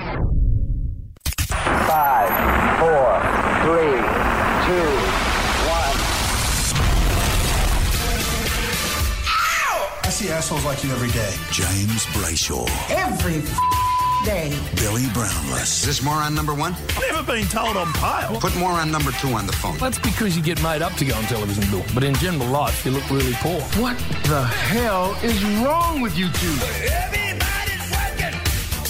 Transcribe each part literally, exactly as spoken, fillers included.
Five, four, three, two, one. I see assholes like you every day. James Brayshaw. Every day. Billy Brownless. Is this more on number one? Never been told I'm pale. Put more on number two on the phone. That's because you get made up to go on television, Bill. But in general life, you look really poor. What the hell is wrong with you two? Everybody's working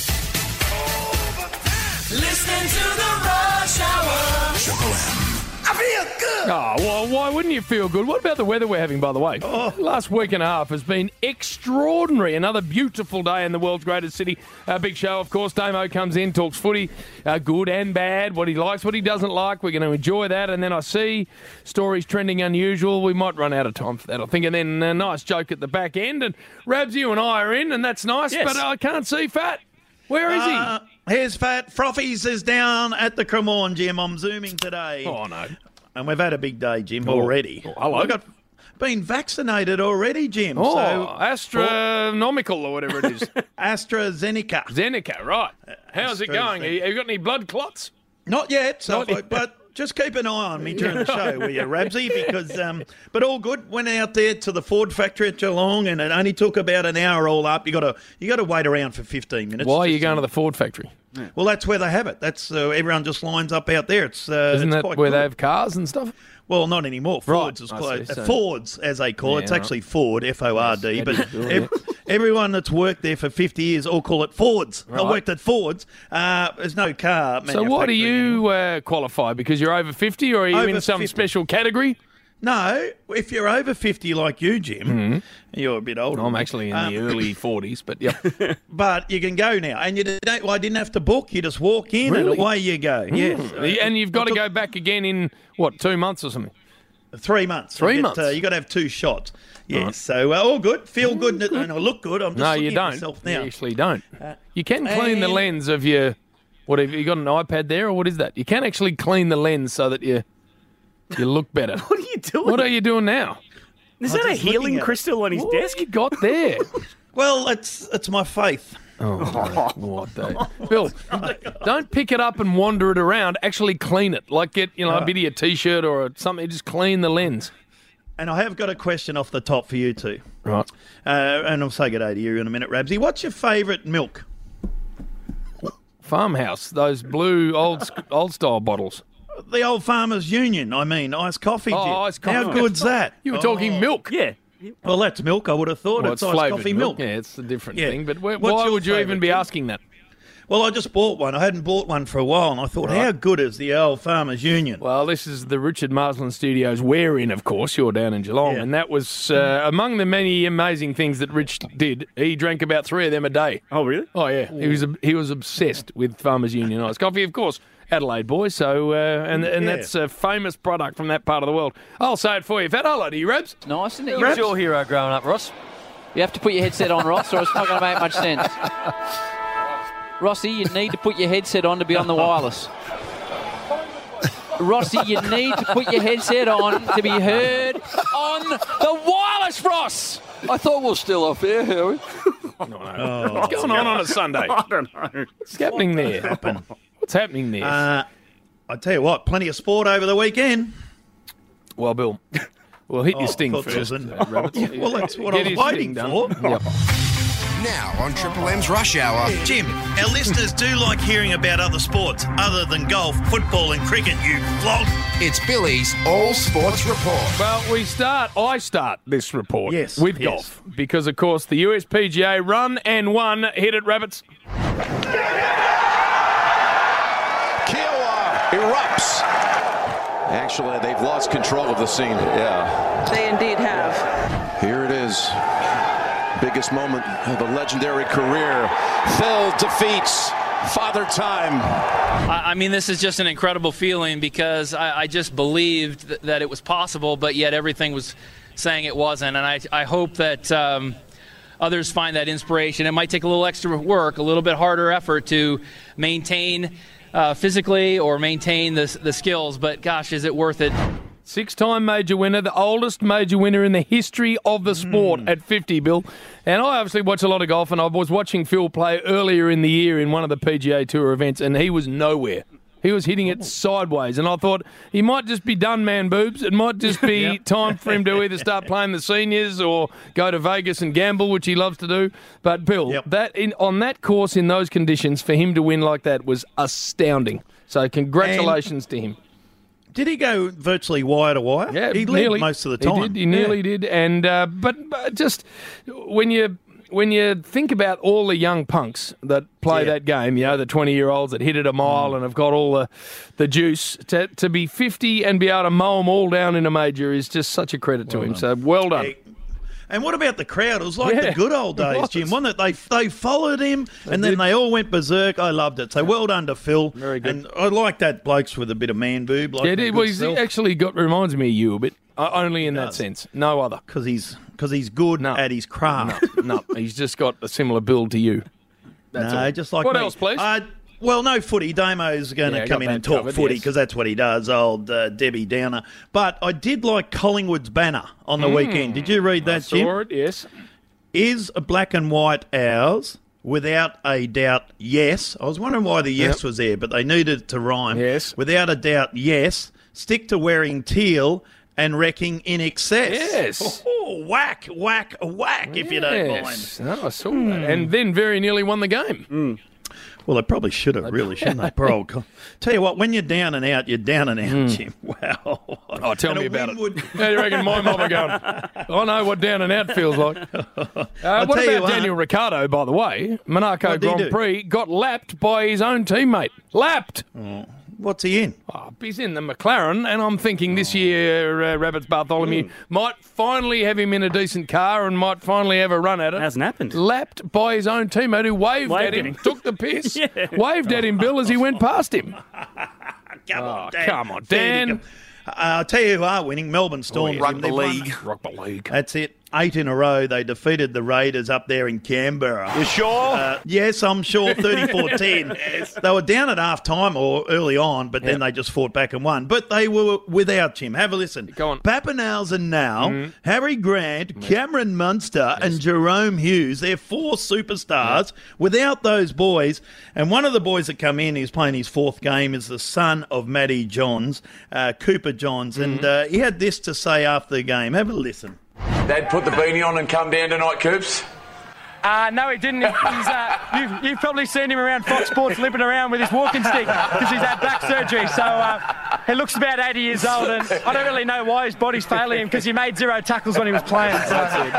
overtime. Listening to the Rush Hour. Triple M. I feel good. Oh, well, why wouldn't you feel good? What about the weather we're having, by the way? Oh. Last week and a half has been extraordinary. Another beautiful day in the world's greatest city. A big show, of course. Damo comes in, talks footy, uh, good and bad, what he likes, what he doesn't like. We're going to enjoy that. And then I see stories trending unusual. We might run out of time for that, I think. And then a nice joke at the back end. And Rabs, you and I are in, and that's nice. Yes. But I can't see Fat. Where is he? Uh, here's Fat. Frothies is down at the Cremorne gym. I'm zooming today. Oh, no. And we've had a big day, Jim, Oh. already. Oh, hello. I got been vaccinated already, Jim. Oh, so astronomical or whatever it is. AstraZeneca. Zeneca, right. How's it going? Have you got any blood clots? Not yet, so Not yet. but just keep an eye on me during the show, will you, Rabsy? Because, um, but all good. Went out there to the Ford factory at Geelong, and it only took about an hour all up. You got to you got to wait around for fifteen minutes. Why are you Just- going to the Ford factory? Well, that's where they have it. That's uh, everyone just lines up out there. It's uh, Isn't it's that quite where good. they have cars and stuff? Well, not anymore. Right, Fords is I closed. see, so- Uh, Fords, as they call it. It's Yeah, actually Ford, F O R D. Yes, but that is good, ev- everyone that's worked there for fifty years all call it Fords. I Right. worked at Fords. Uh, there's no car So why do manufacturing you uh, qualify? Because you're over fifty, or are you Over in some fifty. special category? No, if you're over fifty like you, Jim, you're a bit older. Mm-hmm. I'm actually in Um, the early forties, but yeah. But you can go now. And you don't, well, I didn't have to book. You just walk in Really? and away you go. Yes. And you've got to go back again in, what, two months or something? Three months. Three You get, months? Uh, you got to have two shots. Yes. So uh, all good. Feel good. And I look good. I'm just No, looking you at don't. myself You now. actually don't. You can clean the and- lens of your... What, have you got an iPad there, or what is that? You can actually clean the lens so that you you look better. What are you doing? What are you doing now? Is I'm that a just looking healing at it. crystal on his What desk? have you got there? Well, it's it's my faith. Oh, what the... Bill, don't pick it up and wander it around. Actually clean it. Like get, you know, a bit of your T-shirt or something. Just clean the lens. And I have got a question off the top for you two. Right. Uh, and I'll say good day to you in a minute, Rabsy. What's your favourite milk? Farmhouse, those blue old sc- old style bottles. The old Farmers Union, I mean, iced coffee. Oh, Jim. iced coffee. How good's that? You were talking Oh. milk. Yeah. Well, that's milk, I would have thought. Well, it's, it's iced flavoured coffee milk. Yeah, it's a different Yeah. thing. But wh- What's why your would you even favourite, be Jim? asking that? Well, I just bought one. I hadn't bought one for a while, and I thought, how good is the old Farmers Union? Well, this is the Richard Marsland Studios we're in, of course. You're down in Geelong. Yeah. And that was uh, among the many amazing things that Rich did. He drank about three of them a day. Oh, really? Oh, yeah. He was he was obsessed with Farmers Union iced coffee, of course. Adelaide boy, so, uh, and, and Yeah. that's a famous product from that part of the world. I'll say it for you. Fat hello to you, Rabs. Nice, isn't it? You was your hero growing up, Ross. You have to put your headset on, Ross, or it's not going to make much sense. Rossi, you need to put your headset on to be on the wireless. Rossi, you need to put your headset on to be heard on the wireless, Ross! I thought we were still off air, Harry. What's going on on a Sunday? I don't know. What's happening there? What's happening there? Uh, I tell you what, plenty of sport over the weekend. well, Bill, we'll hit Oh, your sting thought first. it was uh, Rabbits. Well, that's what Get I his was sting waiting done. for. Yep. Now on Triple M's Rush Hour. Jim, our listeners do like hearing about other sports other than golf, football and cricket, you flog. It's Billy's All Sports Report. Well, we start, I start this report Yes, with yes. golf because, of course, the U S P G A run and won. Hit it, Rabbits. Kiowa erupts. Actually, they've lost control of the scene. Yeah. They indeed have. Here it is. Biggest moment of a legendary career. Phil defeats Father Time. I, I mean, this is just an incredible feeling because I, I just believed th- that it was possible, but yet everything was saying it wasn't. And I, I hope that um, others find that inspiration. It might take a little extra work, a little bit harder effort to maintain uh, physically or maintain the, the skills, but gosh, is it worth it? Six-time major winner, the oldest major winner in the history of the sport Mm. at fifty, Bill. And I obviously watch a lot of golf, and I was watching Phil play earlier in the year in one of the P G A Tour events, and he was nowhere. He was hitting it sideways, and I thought he might just be done, man boobs. It might just be Yep. time for him to either start playing the seniors or go to Vegas and gamble, which he loves to do. But, Bill, Yep. that in, on that course in those conditions, for him to win like that was astounding. So congratulations to him. Did he go virtually wire to wire? Yeah, he led nearly. most of the time. He did. He nearly Yeah. did. And uh, but, but just when you when you think about all the young punks that play Yeah. that game, you know, the twenty-year-olds that hit it a mile and have got all the the juice, to to be fifty and be able to mow them all down in a major is just such a credit to him. So well done. Yeah. And what about the crowd? It was like Yeah, the good old it days, was. Jim, wasn't it? They they followed him, and then did. they all went berserk. I loved it. So well done to Phil. Very good. And I like that blokes with a bit of man boob. Like Yeah, my he, good well, he's self. actually got reminds me of you a bit, uh, only in that does. sense. No other. Because he's, cause he's good No. at his craft. No, he's just got a similar build to you. That's no, all. just like What me. else, please? Uh, well, no footy. Damo's going to Yeah, come got in that and talk covered, footy yes. because that's what he does, old uh, Debbie Downer. But I did like Collingwood's banner on the weekend. Did you read that, Hmm. I Jim? saw it, yes. Is a black and white ours? Without a doubt, yes. I was wondering why the yes Yep. was there, but they needed it to rhyme. Yes. Without a doubt, yes. Stick to wearing teal and wrecking in excess. Yes. Oh, whack, whack, whack, if you don't mind. Yes. No, I saw that. And then very nearly won the game. Well, they probably should have, really, shouldn't they? Poor old Co- Tell you what, when you're down and out, you're down and out, Jim. Wow. Oh, tell And me a about win it. would- How do you reckon my mum are going? I know what down and out feels like. Uh, I'll what tell you about what. Daniel Ricciardo, by the way? Monaco What did he Grand do? Prix got lapped by his own teammate. Lapped. What's he in? Oh, he's in the McLaren, and I'm thinking this year uh, Rabbits Bartholomew might finally have him in a decent car and might finally have a run at it. Hasn't happened. Lapped by his own teammate who waved, Waved at at him, him. took the piss, Yeah. waved at him, Bill, as he went past him. Come on, Oh, Dan. come on, Fair Dan. dinkum. Uh, I'll tell you who are winning. Melbourne Storm. yes. Rugby Rugby League. Rugby League. That's it. Eight in a row. They defeated the Raiders up there in Canberra. You sure? Uh, yes, I'm sure. thirty-four ten. Yes. They were down at half time or early on, but then Yep. they just fought back and won. But they were without Jim. Have a listen. Go on. Pappenhausen now, Harry Grant, Cameron Munster, and Jerome Hughes. They're four superstars. Without those boys, and one of the boys that come in, he's playing his fourth game, is the son of Matty Johns, uh, Cooper Johns. And uh, he had this to say after the game. Have a listen. Dad put the beanie on and come down tonight, Coops. Uh, no, he didn't. He's, uh, you've, you've probably seen him around Fox Sports limping around with his walking stick because he's had back surgery. So uh, he looks about eighty years old, and I don't really know why his body's failing him because he made zero tackles when he was playing. So.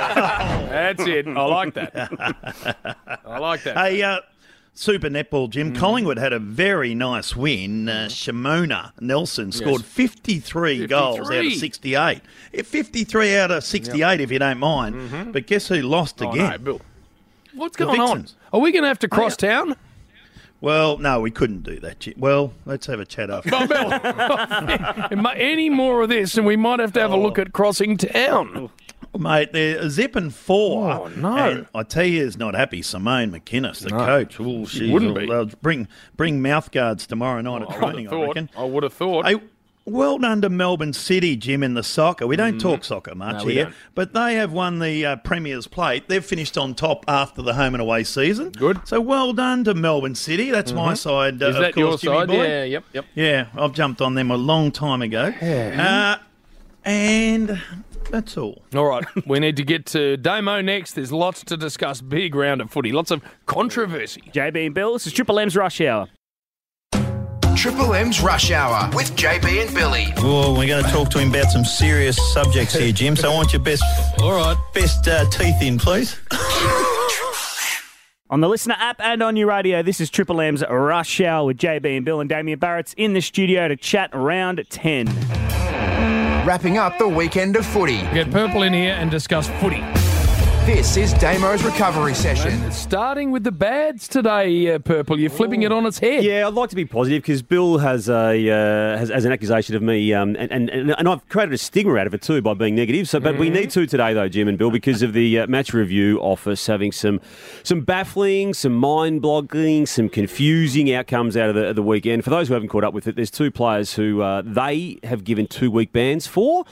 That's it. I like that. I like that. Hey, uh, Super Netball, Jim. Collingwood had a very nice win. Uh, Shimona Nelson scored fifty-three, goals out of fifty-three. sixty-eight. Yeah, fifty-three out of sixty-eight, if you don't mind. But guess who lost Oh, again? no, Bill. What's The going Vixens. on? Are we going to have to cross town? Well, no, we couldn't do that, Jim. Well, let's have a chat after. Oh, Bill. Any more of this, and we might have to have a look at crossing town. Mate, they're zipping four. Oh, no. And I tell you, is not happy. Simone McInnes, the No. coach. Oh, She she wouldn't be. They'll bring bring mouth guards tomorrow night at I would training. have I thought. reckon. I would have thought. Hey, well done to Melbourne City, Jim, in the soccer. We don't talk soccer much No, we here, don't. but they have won the uh, Premier's Plate. They've finished on top after the home and away season. Good. So well done to Melbourne City. That's my side. Uh, Is that of course, your Jimmy side? boy. Yeah, yep, yep. Yeah, I've jumped on them a long time ago. Uh, and that's all. All right, we need to get to Damo next. There's lots to discuss. Big round of footy. Lots of controversy. J B and Bill, this is Triple M's Rush Hour. Triple M's Rush Hour with J B and Billy. Well, we're going to talk to him about some serious subjects here, Jim. So I want your best, all right, best uh, teeth in, please. On the Listener app and on your radio, this is Triple M's Rush Hour with J B and Bill and Damien Barrett's in the studio to chat round ten. Wrapping up the weekend of footy. Get Purple in here and discuss footy. This is Damo's recovery session. And starting with the bads today, uh, Purple. You're flipping it on its head. Yeah, I'd like to be positive because Bill has a uh, has, has an accusation of me, um, and, and and I've created a stigma out of it too by being negative. So, but mm-hmm. we need to today though, Jim and Bill, because of the uh, match review office having some some baffling, some mind-boggling, some confusing outcomes out of the, of the weekend. For those who haven't caught up with it, there's two players who uh, they have given two-week bans for.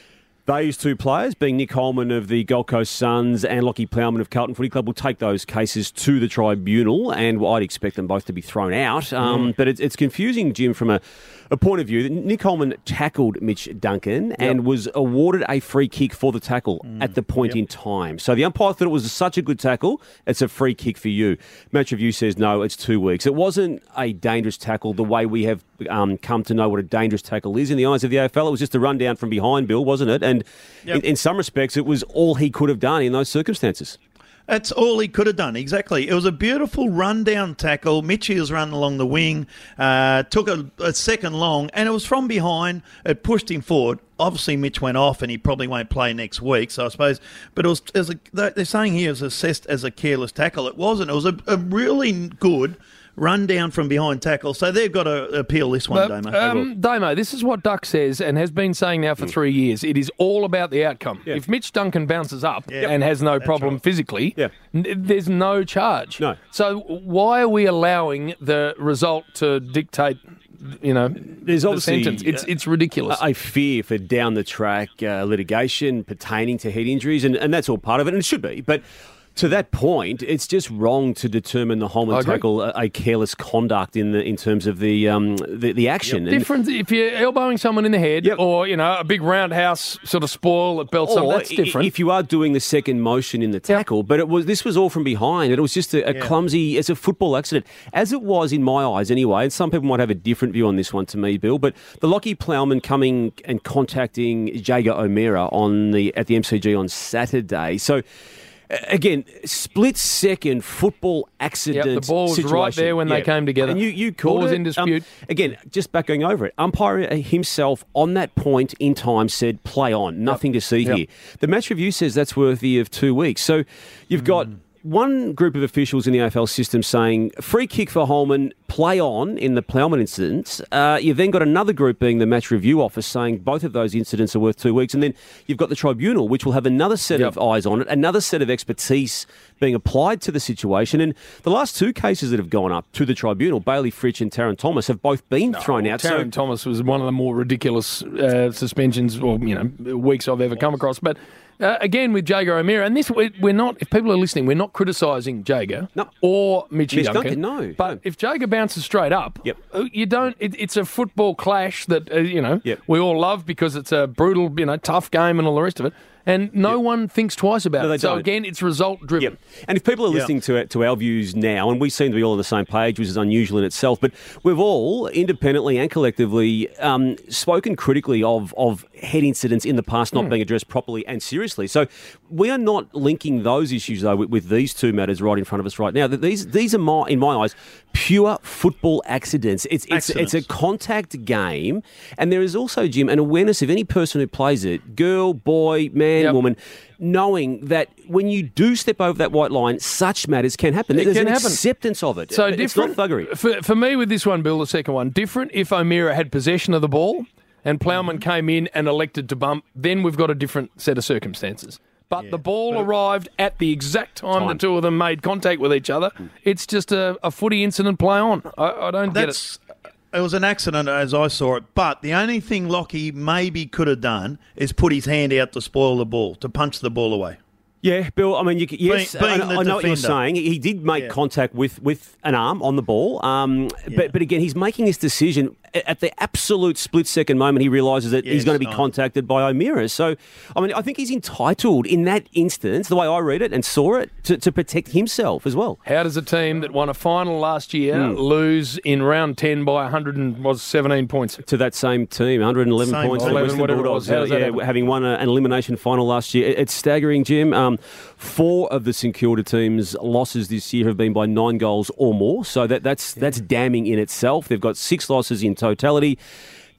Those two players, being Nick Holman of the Gold Coast Suns and Lockie Plowman of Carlton Footy Club, will take those cases to the tribunal, and well, I'd expect them both to be thrown out. Um, mm. But it's, it's confusing, Jim, from a, a point of view that Nick Holman tackled Mitch Duncan yep. and was awarded a free kick for the tackle mm. at the point yep. in time. So the umpire thought it was such a good tackle, it's a free kick for you. Match review says no, it's two weeks. It wasn't a dangerous tackle the way we have um, come to know what a dangerous tackle is in the eyes of the A F L. It was just a run down from behind, Bill, wasn't it? And yep. in, in some respects, it was all he could have done in those circumstances. That's all he could have done, exactly. It was a beautiful run-down tackle. Mitchie was running along the wing, uh, took a, a second long, and it was from behind. It pushed him forward. Obviously, Mitch went off, and he probably won't play next week, so I suppose. But it was, it was a, they're saying here it was assessed as a careless tackle. It wasn't. It was a, a really good run down from behind tackle. So they've got to appeal this one, but, Damo. Um, Damo, this is what Duck says and has been saying now for mm. three years. It is all about the outcome. Yeah. If Mitch Duncan bounces up yeah. and has no That's problem right. physically, yeah. n- there's no charge. No. So why are we allowing the result to dictate, you know, there's obviously the sentence? It's, it's ridiculous. A fear for down the track uh, litigation pertaining to head injuries, and, and that's all part of it, and it should be. But to that point, it's just wrong to determine the Holman tackle a, a careless conduct in the in terms of the um, the, the action. Yep. Different if you're elbowing someone in the head, yep. or you know a big roundhouse sort of spoil that belts something. That's different. If you are doing the second motion in the tackle, yep. but it was this was all from behind. It was just a, a yeah. clumsy, it's a football accident, as it was in my eyes anyway. And some people might have a different view on this one to me, Bill. But the Lockie Plowman coming and contacting Jaeger O'Meara on the at the M C G on Saturday, so. Again, split-second football accident yep, the ball was situation. right there when yeah. they came together. And you, you called ball was it. in dispute. Um, again, just back going over it, umpire himself on that point in time said, play on, nothing yep. to see yep. here. The match review says that's worthy of two weeks. So you've mm. got one group of officials in the A F L system saying, free kick for Holman, play on in the Plowman incident. Uh, you've then got another group being the match review office saying both of those incidents are worth two weeks. And then you've got the tribunal, which will have another set yep. of eyes on it, another set of expertise being applied to the situation. And the last two cases that have gone up to the tribunal, Bailey Fritsch and Taron Thomas, have both been no, thrown out. Taron so, Thomas was one of the more ridiculous uh, suspensions or, you know, weeks I've ever come across. But Uh, again, with Jaeger O'Meara, and this we're not. If people are listening, we're not criticising Jaeger no. or Mitchie Mitch Duncan. Duncan. No, but no. if Jaeger bounces straight up, yep. you don't. It, it's a football clash that uh, you know yep. we all love because it's a brutal, you know, tough game and all the rest of it. And no yep. one thinks twice about no, it. So, don't. again, it's result-driven. Yep. And if people are listening yep. to it, to our views now, and we seem to be all on the same page, which is unusual in itself, but we've all, independently and collectively, um, spoken critically of, of head incidents in the past not mm. being addressed properly and seriously. So we are not linking those issues, though, with, with these two matters right in front of us right now. These these are, my, in my eyes, pure football accidents. It's, it's, accidents. it's a contact game, and there is also, Jim, an awareness of any person who plays it, girl, boy, man, Yep. woman, knowing that when you do step over that white line, such matters can happen. It There's can an happen. acceptance of it. So it's different, not thuggery. For, for me with this one, Bill, the second one, different if O'Meara had possession of the ball and Plowman mm-hmm. came in and elected to bump, then we've got a different set of circumstances. But yeah. the ball but arrived at the exact time, time the two of them made contact with each other. Mm. It's just a, a footy incident, play on. I, I don't That's, get it. It was an accident as I saw it, but the only thing Lockie maybe could have done is put his hand out to spoil the ball, to punch the ball away. Yeah, Bill, I mean, you, yes, being, being I, I know what you're saying. He did make yeah. contact with, with an arm on the ball. Um, yeah. but, but again, he's making this decision at the absolute split-second moment he realises that yes, he's going to be no. contacted by O'Meara. So, I mean, I think he's entitled in that instance, the way I read it and saw it, to, to protect himself as well. How does a team that won a final last year mm. lose in round ten by one hundred seventeen points? To that same team, one hundred eleven same points. eleven, whatever it was. Uh, yeah, having won a, an elimination final last year. It, it's staggering, Jim. Um, four of the St Kilda teams' losses this year have been by nine goals or more. So that, that's, yeah. that's damning in itself. They've got six losses in totality.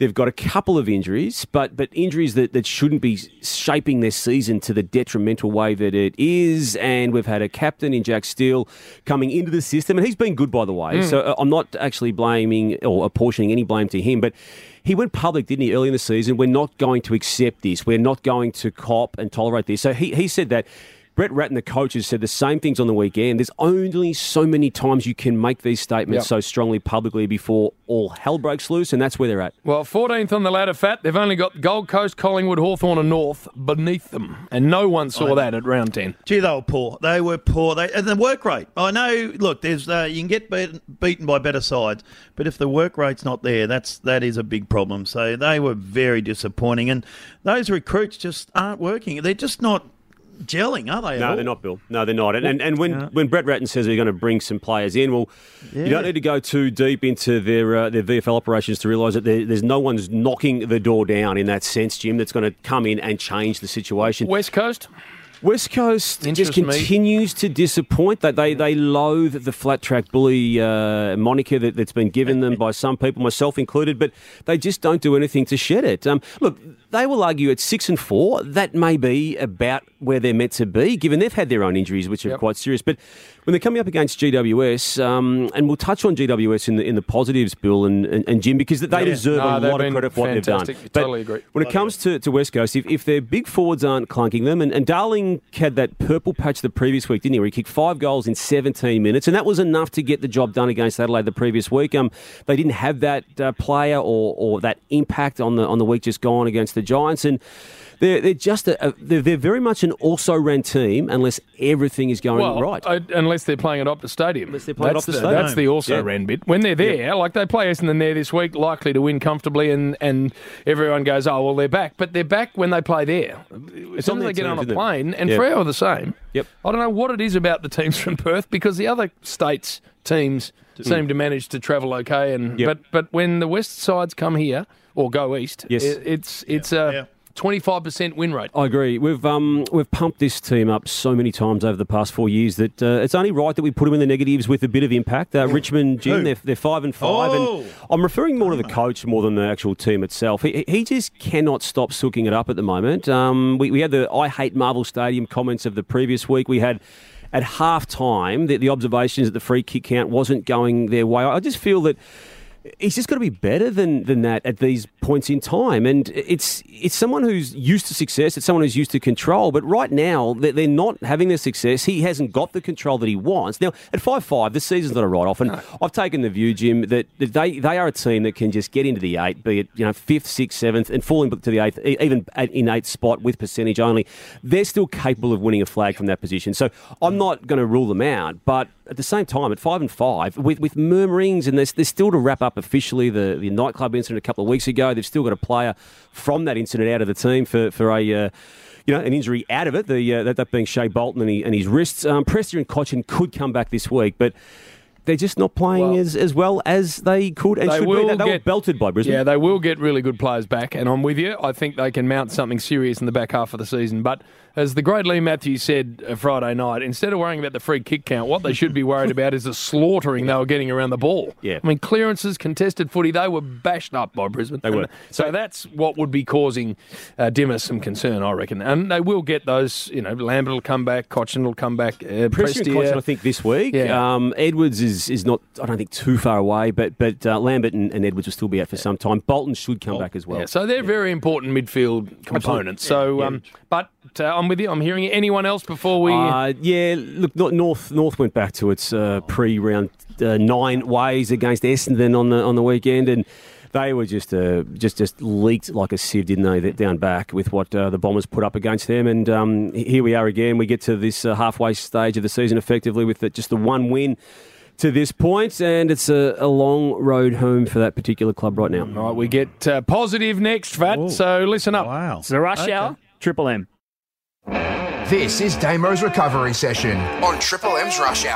They've got a couple of injuries, but but injuries that, that shouldn't be shaping their season to the detrimental way that it is. And we've had a captain in Jack Steele coming into the system, and he's been good, by the way. Mm. So uh, I'm not actually blaming or apportioning any blame to him, but he went public, didn't he, early in the season? We're not going to accept this. We're not going to cop and tolerate this. So he, he said that. Brett Ratton, the coach, has said the same things on the weekend. There's only so many times you can make these statements yep. so strongly publicly before all hell breaks loose, and that's where they're at. Well, fourteenth on the ladder, Fat. They've only got Gold Coast, Collingwood, Hawthorn and North beneath them, and no one saw that at round ten. Gee, they were poor. They were poor. They, and the work rate. I know, look, there's uh, you can get beaten, beaten by better sides, but if the work rate's not there, that's that is a big problem. So they were very disappointing, and those recruits just aren't working. They're just not gelling, are they? No, they're not, Bill. No, they're not. And and, and when, yeah. when Brett Ratton says they're going to bring some players in, well, yeah. you don't need to go too deep into their uh, their V F L operations to realise that there, there's no one's knocking the door down in that sense, Jim, that's going to come in and change the situation. West Coast? West Coast just continues me. to disappoint. They, they they loathe the flat track bully uh, moniker that, that's been given them by some people, myself included, but they just don't do anything to shed it. Um, look, they will argue at six and four. That may be about where they're meant to be, given they've had their own injuries, which are yep. quite serious. But when they're coming up against G W S, um, and we'll touch on G W S in the in the positives, Bill and, and, and Jim, because they yeah. deserve no, a lot of credit for what they've done. But totally agree. When it comes to, to West Coast, if, if their big forwards aren't clunking them, and, and Darling had that purple patch the previous week, didn't he, where he kicked five goals in seventeen minutes, and that was enough to get the job done against Adelaide the previous week. Um, they didn't have that uh, player or, or that impact on the on the week just gone against the Giants, and They're, they're just a, a, they're, they're very much an also-ran team unless everything is going well, right. I, unless they're playing at Optus Stadium. Unless they're playing that's at Optus the, Stadium. That's the also-ran yeah. bit. When they're there, yeah. like they play Essendon there this week, likely to win comfortably, and, and everyone goes, oh, well, they're back. But they're back when they play there. As It's soon on as they get teams, on a plane, and yeah. Freo are the same. Yep. I don't know what it is about the teams from Perth, because the other states' teams mm. seem to manage to travel okay. And yep. but but when the west sides come here, or go east, yes. it, it's, it's a... Yeah. twenty-five percent win rate. I agree. We've um we've pumped this team up so many times over the past four years that uh, it's only right that we put them in the negatives with a bit of impact. Uh, Richmond, Jim, they're, they're five and five, oh. and I'm referring more to the coach more than the actual team itself. He, he just cannot stop sooking it up at the moment. Um, we, we had the I hate Marvel Stadium comments of the previous week. We had at half time the, the observations that the free kick count wasn't going their way. I just feel that he's just got to be better than, than that at these points in time. And it's it's someone who's used to success. It's someone who's used to control. But right now, they're, they're not having their success. He hasn't got the control that he wants. Now, at five five, this season's not a write-off. And no. I've taken the view, Jim, that, that they, they are a team that can just get into the eight, be it you know fifth, sixth, seventh, and falling to the eighth, even in eighth spot with percentage only. They're still capable of winning a flag from that position. So I'm not going to rule them out. But at the same time, at five and five, with, with murmurings, and there's, there's still to wrap up officially the, the nightclub incident a couple of weeks ago. They've still got a player from that incident out of the team for, for a uh, you know an injury out of it, the uh, that, that being Shea Bolton and, he, and his wrists. Um, Prestia and Cochin could come back this week, but they're just not playing well, as, as well as they could and they should will be. They, they get, were belted by Brisbane. Yeah, they will get really good players back, and I'm with you. I think they can mount something serious in the back half of the season, but as the great Lee Matthews said uh, Friday night, instead of worrying about the free kick count, what they should be worried about is the slaughtering they were getting around the ball. Yeah. I mean, clearances, contested footy, they were bashed up by Brisbane. They were. So that's what would be causing uh, Dimmer some concern, I reckon. And they will get those, you know, Lambert will come back, Cochin will come back. Uh, Prestia and Cochin, I think, this week. Yeah. Um, Edwards is, is not, I don't think, too far away, but but uh, Lambert and, and Edwards will still be out for some time. Bolton should come back as well. Yeah, so they're yeah. very important midfield components. So, yeah. um, but uh, I'm with you. I'm hearing it. Anyone else before we... Uh, yeah, look, North North went back to its uh, pre-round uh, nine ways against Essendon on the on the weekend, and they were just uh, just just leaked like a sieve, didn't they, down back with what uh, the Bombers put up against them. And um, here we are again. We get to this uh, halfway stage of the season effectively with the, just the one win to this point, and it's a, a long road home for that particular club right now. All right, we get uh, positive next, Fat, Ooh. So listen up. Wow. It's the Rush Okay. Hour, Triple M. This is Damo's Recovery Session on Triple M's Rush Hour.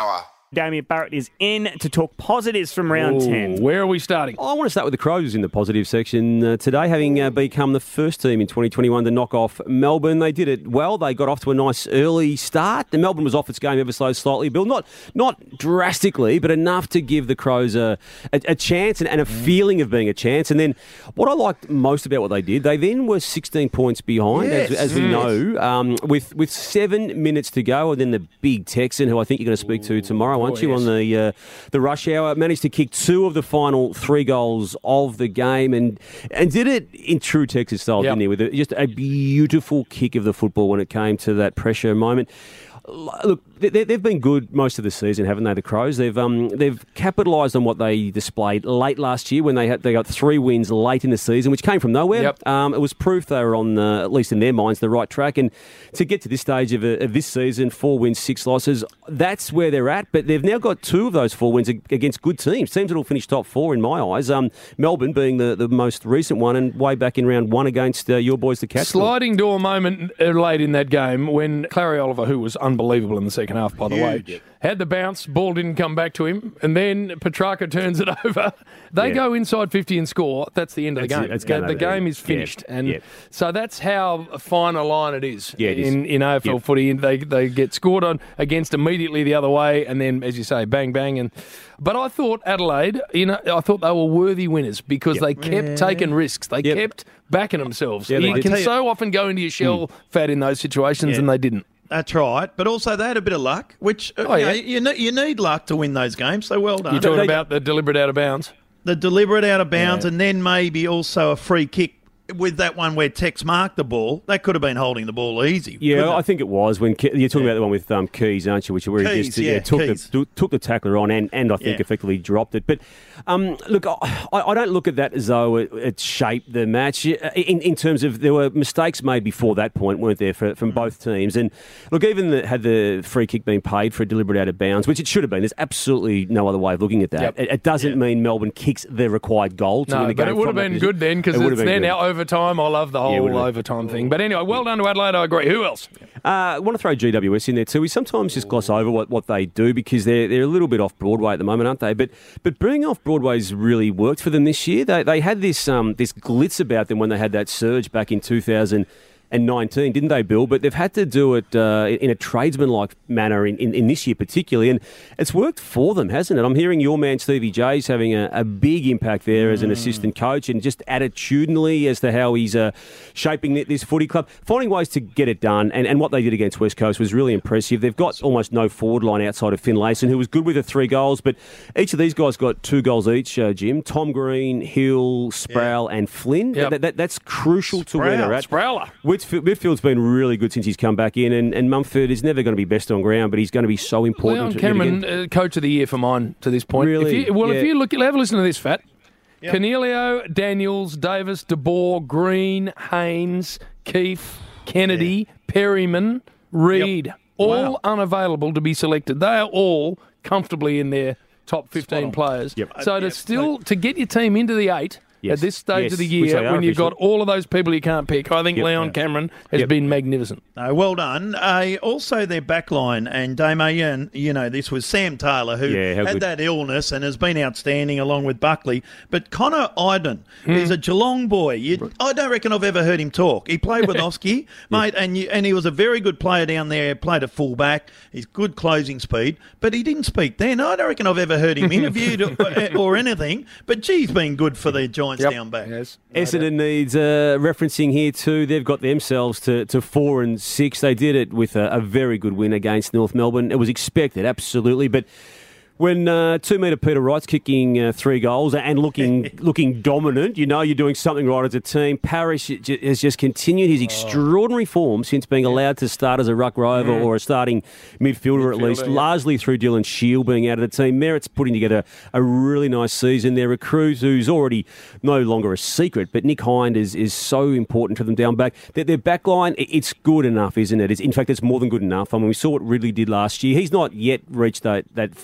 Damien Barrett is in to talk positives from round Ooh, ten. Where are we starting? I want to start with the Crows in the positive section uh, today, having uh, become the first team in twenty twenty-one to knock off Melbourne. They did it well. They got off to a nice early start. The Melbourne was off its game ever so slightly, Bill. Not not drastically, but enough to give the Crows a, a, a chance and, and a feeling of being a chance. And then what I liked most about what they did, they then were sixteen points behind, yes. as, as we yes. know, um, with, with seven minutes to go. And then the big Texan, who I think you're going to speak to tomorrow, aren't oh, you, yes. on the uh, the rush hour, managed to kick two of the final three goals of the game and and did it in true Texas style, Yep. didn't he? With a, just a beautiful kick of the football when it came to that pressure moment. Look, they, they've been good most of the season, haven't they? The Crows. They've um, they've capitalised on what they displayed late last year when they had they got three wins late in the season, which came from nowhere. Yep. Um, it was proof they were on, uh, at least in their minds, the right track. And to get to this stage of, uh, of this season, four wins, six losses, that's where they're at. But they've now got two of those four wins against good teams, teams that will finish top four in my eyes. Um, Melbourne being the, the most recent one, and way back in round one against uh, your boys, the Cats. Sliding door moment uh, late in that game when Clary Oliver, who was unbelievable in the second half, by the way, Huge. had the bounce, ball didn't come back to him, and then Petrarca turns it over. They Yeah. go inside fifty and score. That's the end of the That's game. it. It's the game the over. game is Yeah. finished. And Yeah. so that's how fine a line it is, Yeah, it is. in, in A F L Yep. footy. They, they get scored on against immediately the other way, and then, as you say, bang, bang. And But I thought Adelaide, you know, I thought they were worthy winners because Yep. they kept Yeah. taking risks. They Yep. kept backing themselves. Yeah, they you did. can Tell you- so often go into your shell fat in those situations, Yeah. and they didn't. That's right. But also they had a bit of luck, which uh, Oh, you, know, yeah. you, need, you need luck to win those games, so well done. You're talking they- about the deliberate out of bounds. The deliberate out of bounds Yeah. and then maybe also a free kick with that one where Tex marked the ball. That could have been holding the ball easy. Yeah, couldn't I it? think it was when Ke- you're talking about the one with um, Keys, aren't you? Which where he Keys, just yeah, took Keys. the took the tackler on and, and I think Yeah. effectively dropped it. But um, look, I, I don't look at that as though it, it shaped the match in in terms of there were mistakes made before that point, weren't there, for, from both teams? And look, even the, had the free kick been paid for a deliberate out of bounds, which it should have been. There's absolutely no other way of looking at that. Yep. It, it doesn't Yeah. mean Melbourne kicks the required goal to win No, the but game. it would have from that been position. good then because It would it's have been there good. now overtime. I love the Yeah, it whole would have been. overtime thing. But anyway, well done to Adelaide. I agree. Who else? Uh, I want to throw G W S in there too. We sometimes just gloss over what, what they do because they're they're a little bit off Broadway at the moment, aren't they? But but bringing off Broadway's really worked for them this year. They they had this um this glitz about them when they had that surge back in two thousand nineteen, didn't they, Bill? But they've had to do it uh, in a tradesman-like manner in, in, in this year particularly, and it's worked for them, hasn't it? I'm hearing your man Stevie J's having a, a big impact there as an assistant coach and just attitudinally as to how he's uh, shaping this footy club, finding ways to get it done, and, and what they did against West Coast was really impressive. They've got almost no forward line outside of Finlayson, who was good with the three goals, but each of these guys got two goals each, uh, Jim. Tom Green, Hill, Sproul and Flynn. Yep. That, that, that's crucial to where they're at. Sprowler. Whitfield, Whitfield's been really good since he's come back in, and, and Mumford is never going to be best on ground, but he's going to be so important. Leon to- Cameron, again. uh, coach of the year for mine to this point. Really? If you, well, Yeah. if you look, have a listen to this, Fat. Yep. Cornelio, Daniels, Davis, DeBoer, Green, Haynes, Keefe, Kennedy, Perryman, Reed, all Wow. unavailable to be selected. They are all comfortably in their top fifteen players. Yep. So to Yep. still to get your team into the eight. Yes. At this stage Yes. of the Which year, they are when you've got officially. all of those people you can't pick, I think Yep. Leon Yeah. Cameron has Yep. been magnificent. No, well done. Uh, also, their backline, and Damo, you you know, this was Sam Taylor, who Yeah, how had good. that illness and has been outstanding along with Buckley. But Connor Iden Hmm. is a Geelong boy. You, I don't reckon I've ever heard him talk. He played with Oski, mate, and you, and he was a very good player down there, played a fullback. He's good closing speed, but he didn't speak then. I don't reckon I've ever heard him interviewed or, or anything. But, gee, he's been good for the Giants Yep. down back. Yes. Essendon needs uh, referencing here too. They've got themselves to, to four and six. They did it with a, a very good win against North Melbourne. It was expected, absolutely, but when uh, two-metre Peter Wright's kicking uh, three goals and looking looking dominant, you know you're doing something right as a team. Parrish j- has just continued his extraordinary form since being allowed to start as a ruck rover or a starting midfielder, at least, Midfielder, yeah. largely through Dylan Shield being out of the team. Merritt's putting together a really nice season. Their recruit, who's already no longer a secret, but Nick Hind is, is so important to them down back. Their, their back line, it- it's good enough, isn't it? It's, in fact, it's more than good enough. I mean, we saw what Ridley did last year. He's not yet reached that, that form that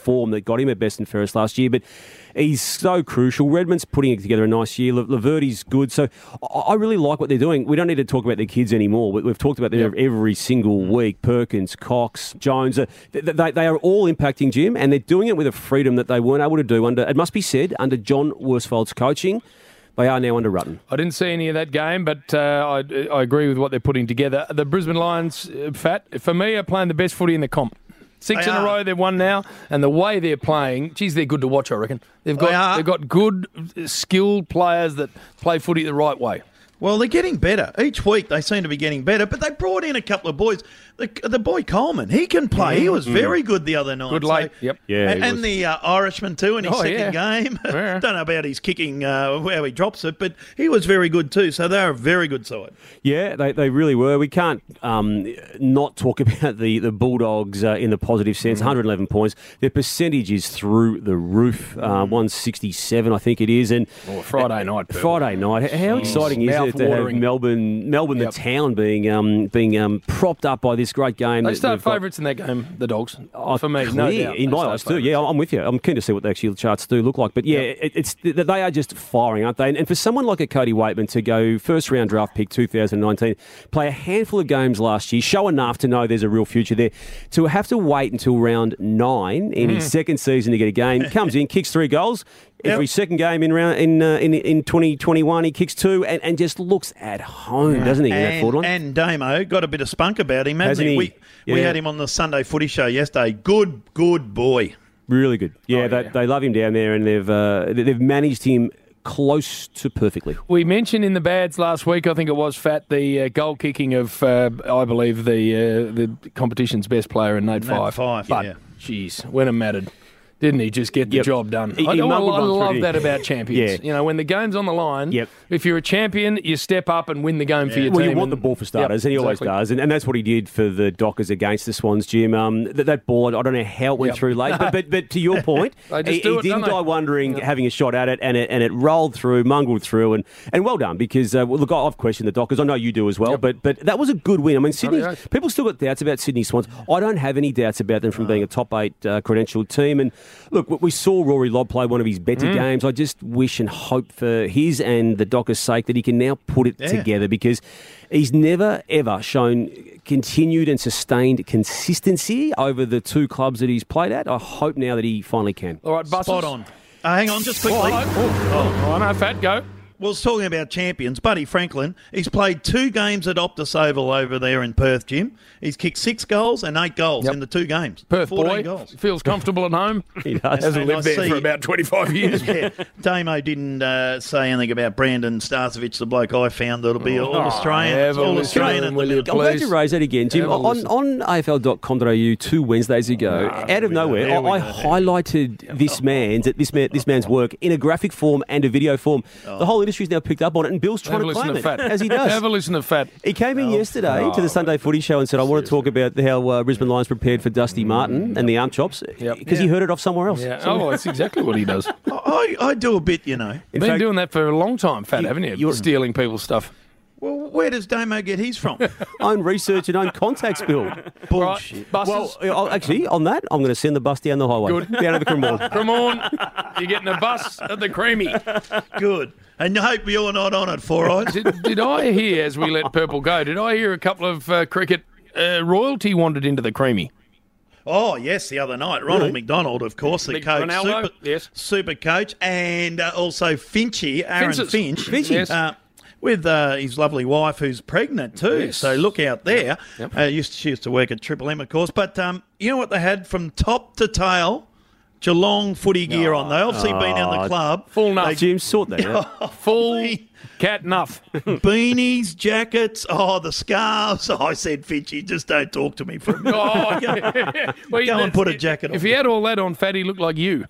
that got him at best and fairest last year, but he's so crucial. Redmond's putting together a nice year. Le- Laverty's good. So I-, I really like what they're doing. We don't need to talk about their kids anymore. We- we've talked about them yep. every single week. Perkins, Cox, Jones. Uh, they-, they-, they are all impacting, Jim, and they're doing it with a freedom that they weren't able to do under, it must be said, under John Worsfold's coaching. They are now under Rutten. I didn't see any of that game, but uh, I, I agree with what they're putting together. The Brisbane Lions, uh, Fat, for me, are playing the best footy in the comp. Six they in are. a row, they've won now, and the way they're playing, geez, they're good to watch, I reckon. They've got they they've got good, skilled players that play footy the right way. Well, they're getting better. Each week they seem to be getting better, but they brought in a couple of boys. The, the boy Coleman, he can play. Mm-hmm. He was very good the other night. Good late, so, yep. Yeah, and and the uh, Irishman too in his oh, second yeah. game. Yeah. Don't know about his kicking, uh, how he drops it, but he was very good too. So they're a very good side. Yeah, they, they really were. We can't um, not talk about the, the Bulldogs uh, in the positive sense. Mm-hmm. one hundred eleven points. Their percentage is through the roof. Uh, one sixty-seven, I think it is. And oh, Friday night. Purple. Friday night. How exciting is it to have Melbourne, Melbourne, yep. the town, being um, being um, propped up by this great game? They start favourites in that game, the Dogs. Oh, for me, clear. no doubt. In my eyes too. Yeah, I'm with you. I'm keen to see what the actual charts do look like. But yeah, yep. it, it's they are just firing, aren't they? And for someone like a Cody Waitman to go first round draft pick two thousand nineteen, play a handful of games last year, show enough to know there's a real future there, to have to wait until round nine in mm. his second season to get a game, comes in, kicks three goals. Every yep. second game in round in uh, in in twenty twenty-one, he kicks two and, and just looks at home, yeah. doesn't he? In and, that forward line? And Damo got a bit of spunk about him, hasn't, hasn't he? We yeah. we had him on the Sunday Footy Show yesterday. Good, good boy. Really good. Yeah, oh, they, yeah. they love him down there, and they've uh, they've managed him close to perfectly. We mentioned in the Bads last week, I think it was, Fat, the uh, goal kicking of, uh, I believe, the uh, the competition's best player in Nate Fyfe. Fyfe, but, yeah. Jeez, when it mattered. Didn't he just get the yep. job done? He, I, he I, I love through, that about champions. yeah. You know, when the game's on the line, yep. if you're a champion, you step up and win the game yeah. for your well, team. Well, you want and, the ball for starters, yep, and he exactly. always does. And, and that's what he did for the Dockers against the Swans, Jim. Um, that, that ball, I don't know how it went yep. through late, but, but but to your point, he, do he it, didn't die wondering, yep. having a shot at it, and it and it rolled through, mongreled through, and, and well done, because, uh, well, look, I've questioned the Dockers. I know you do as well, yep. but but that was a good win. I mean, Sydney, oh, people still got doubts about Sydney Swans. I don't have any doubts about them from being a top eight uh, credentialed team. And look, we saw Rory Lobb play one of his better mm. games. I just wish and hope for his and the Dockers' sake that he can now put it yeah. together, because he's never, ever shown continued and sustained consistency over the two clubs that he's played at. I hope now that he finally can. All right, buses. Spot on. Uh, hang on, just quickly. Oh, oh, oh, I know, Fat, go. Well, it's talking about champions. Buddy Franklin, he's played two games at Optus Oval over there in Perth, Jim. He's kicked six goals and eight goals yep. in the two games. Perth boy, goals. Feels comfortable at home. He does. Hasn't lived there see, for about twenty-five years. yeah. Damo didn't uh, say anything about Brandon Starcevich, the bloke I found that'll be all oh, Australian. All Australian at the minute. I'm glad you raised that again, Jim. On, on A F L dot com dot A U two Wednesdays ago, no, out of nowhere, I, I highlighted this man's this man this man's work in a graphic form and a video form. Oh. The whole industry's now picked up on it, and Bill's trying to claim it, Fat. as he does. Have a listen to Fat. He came in oh. yesterday oh. to the Sunday Footy Show and said, I want to talk about how uh, Brisbane Lions prepared for Dusty Martin and the arm chops, because yep. yeah. he heard it off somewhere else. Yeah. Oh, well, that's exactly what he does. I, I do a bit, you know. You've been fact, doing that for a long time, Fat, you, haven't you? You're stealing people's stuff. Well, where does Damo get his from? Own research and own contacts, Bill. Bullshit. Right, buses. Well, actually, on that, I'm going to send the bus down the highway. Good. Down to the Cremorne. Cremorne. You're getting a bus at the Creamy. Good. And I hope you're not on it, Four Eyes. Did, did I hear, as we let Purple go, did I hear a couple of uh, cricket uh, royalty wandered into the Creamy? Oh, yes, the other night. Ronald really? McDonald, of course, the Big coach. Ronaldo, super, yes. super coach. And uh, also Finchy, Aaron Finches. Finch. Finch, yes. Uh, with uh, his lovely wife who's pregnant too. Yes. So look out there. Yep. Uh, used to, she used to work at Triple M, of course. But um, you know what they had from top to tail? Geelong footy gear oh, on. They obviously oh, been in the club. Full nuff. They, Jim, sort that out. Full cat nuff. Beanies, jackets, oh, the scarves. Oh, I said, Finchy, just don't talk to me for a minute. Oh, go well, go and put a jacket on. If he had all that on, Fatty looked like you.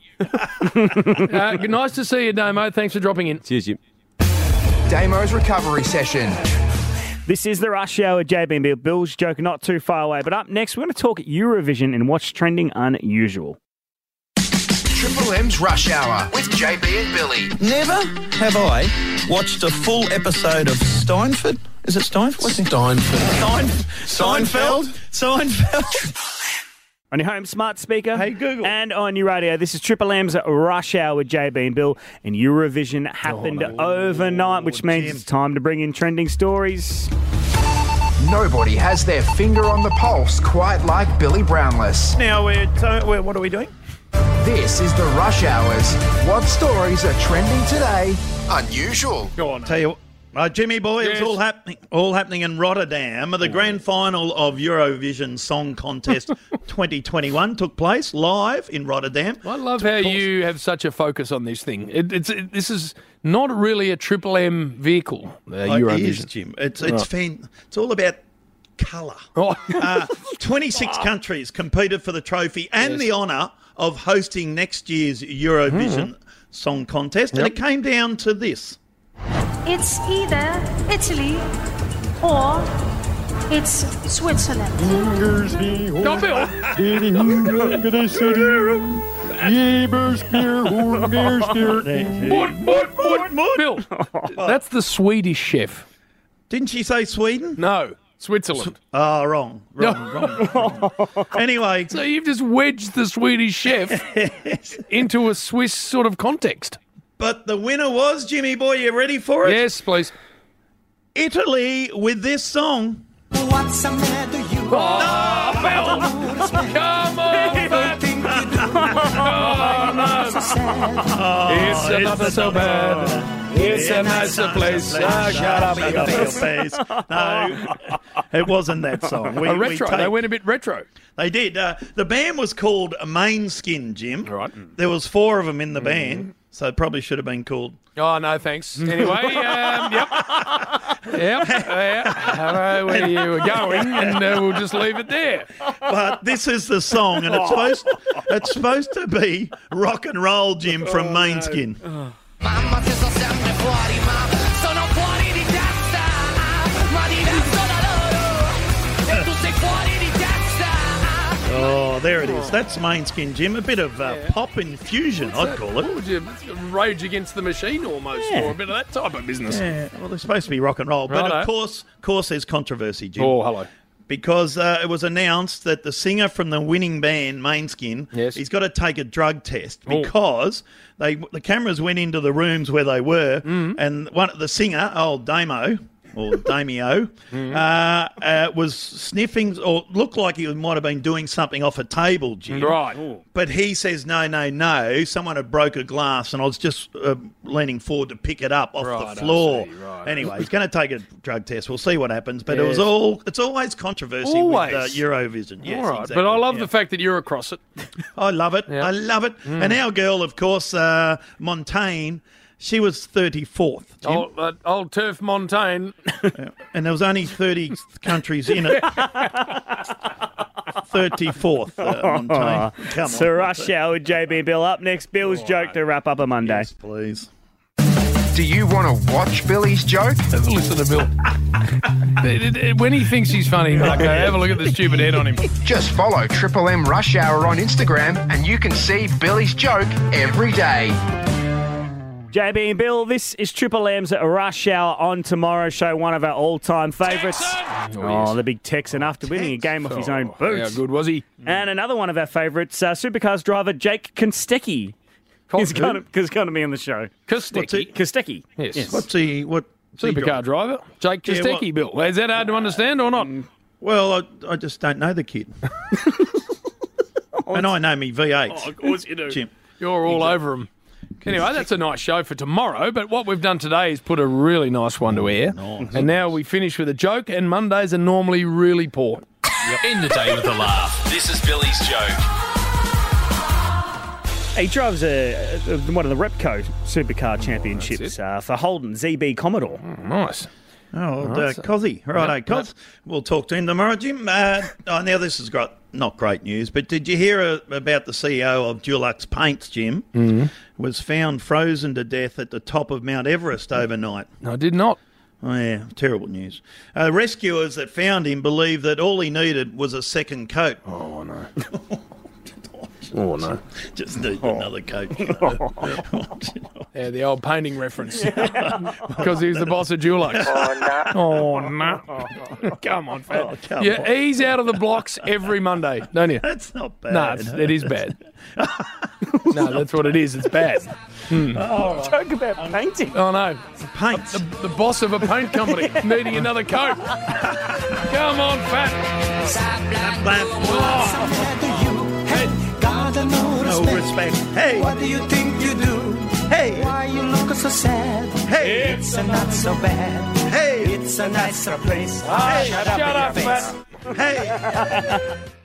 uh, nice to see you, Damo. Thanks for dropping in. Cheers, Jim. Damo's recovery session. This is the Rush Hour with J B and Bill. Bill's joke not too far away. But up next, we're going to talk Eurovision and what's trending unusual. Triple M's Rush Hour with J B and Billy. Never have I watched a full episode of Steinfeld. Is it Steinfeld? What's it? Steinfeld. Stein, Seinfeld? Seinfeld? On your home smart speaker. Hey, Google. And on your radio. This is Triple M's Rush Hour with J B and Bill. And Eurovision happened Oh, no. overnight, which means Jim. it's time to bring in trending stories. Nobody has their finger on the pulse quite like Billy Brownless. Now, we're, so, we're what are we doing? This is the Rush Hours. What stories are trending today? Unusual. Go on. Tell you, uh, Jimmy boy, Yes. it's all happening. All happening in Rotterdam. The grand final of Eurovision Song Contest twenty twenty-one took place live in Rotterdam. I love how you have such a focus on this thing. It, it's it, this is not really a Triple M vehicle. Uh, It Eurovision. is, Jim. It's it's Right. fan, It's all about colour. Oh. uh, twenty-six countries competed for the trophy and Yes. the honour of hosting next year's Eurovision Song Contest, and Yep. it came down to this. It's either Italy or it's Switzerland. No, Bill. Bill, that's the Swedish chef. Didn't she say Sweden? No, Switzerland. Oh, wrong. Wrong, wrong, wrong. Anyway. So you've just wedged the Swedish chef into a Swiss sort of context. But the winner was, Jimmy boy, you ready for it? Yes, please. Italy with this song. What's a matter you Oh, Bill! Come on, baby. It's not so bad. It's a nicer place. Ah, shut up, Shut up, your face. No, it wasn't that song. We, a we retro. take- They went a bit retro. They did. Uh, the band was called Mainskin, Jim. Right. There was four of them in the band, so it probably should have been called. Oh, no, thanks. Anyway, um, yep. Yep. Yeah. Where you were going, and uh, we'll just leave it there. But this is the song, and it's supposed it's supposed to be rock and roll, Jim, from Oh, Mainskin. Mamma se sono sempre fuori ma sono fuori di testa ma diverso da loro e tu sei fuori di testa. Oh, there it is. That's Mainskin, Jim. A bit of uh, pop infusion, I'd call What it. would you, Rage Against the Machine almost, Yeah. or a bit of that type of business. Yeah, well, they're supposed to be rock and roll, but Righto. of course, course, there's controversy, Jim. Oh, hello. Because uh, it was announced that the singer from the winning band, Mainskin, Yes. he's got to take a drug test Oh. because they the cameras went into the rooms where they were, Mm. and one the singer, old Damo or Damio, Mm. uh, uh, was sniffing or looked like he might have been doing something off a table, Jim. Right. But he says, no, no, no. Someone had broke a glass, and I was just uh, leaning forward to pick it up off Right, I the floor. see, right. Anyway, he's going to take a drug test. We'll see what happens. But it was Yes. all. It's always controversy Always. with uh, Eurovision. Yes, All right. exactly. But I love Yeah. the fact that you're across it. I love it. Yeah. I love it. Mm. And our girl, of course, uh, Montaigne, she was thirty-fourth. Jim. Old, uh, old Turf Montaigne. And there was only thirty countries in it. thirty-fourth, uh, Montaigne. Come on. So Rush Hour with J B and Bill. Up next, Bill's joke to wrap up a Monday. Yes, please. Do you want to watch Billy's joke? Have a listen to Bill. It- it- when he thinks he's funny, Marco, have a look at the stupid head on him. Just follow Triple M Rush Hour on Instagram and you can see Billy's joke every day. J B and Bill, this is Triple M's Rush Hour on tomorrow's show, one of our all-time favourites. Oh, the big Texan after winning a game off his own Oh, boots. how good was he? And another one of our favourites, uh, Supercars driver Jake Kostecki. He's who? going to, he's going to be on the show. Kostecki? Kostecki. Yes. What's he? What? he Supercar drive? driver. Jake Yeah, Kostecki, Bill. Is that hard to understand or not? Well, I, I just don't know the kid. And I know me V eight. Oh, of course you do. Jim. You're all over him. Anyway, that's a nice show for tomorrow, but what we've done today is put a really nice one to air. And now we finish with a joke, and Mondays are normally really poor. End the day with a laugh. This is Billy's joke. He drives a, a, one of the Repco Supercar Championships uh, for Holden Z B Commodore. Nice. Oh, Right, uh, so- Cozzy. Righto, Yep, Coz. We'll talk to him tomorrow, Jim. Uh, oh, now, this has got not great news, but did you hear uh, about the C E O of Dulux Paints, Jim? Mm-hmm. Was found frozen to death at the top of Mount Everest overnight. I did not. Oh, yeah, terrible news. Uh, rescuers that found him believe that all he needed was a second coat. Oh, no. Oh, no. Just need another coach. You know. Yeah, the old painting reference. Because he was the boss of Dulux. Oh, no. Oh, no. Come on, Fat. Oh, come you on. ease out of the blocks every Monday, don't you? That's not bad. No, it's, it is bad. No, that's what it is. It's bad. Hmm. Oh, joke about painting. Oh, no. Paint. The, the boss of a paint company needing another coat. Come on, Fat. No respect. Hey. What do you think you do? Hey. Why you look so sad? Hey. It's a not so bad. Hey. It's a nicer place. Ah, shut, shut up, up, in your face. Hey.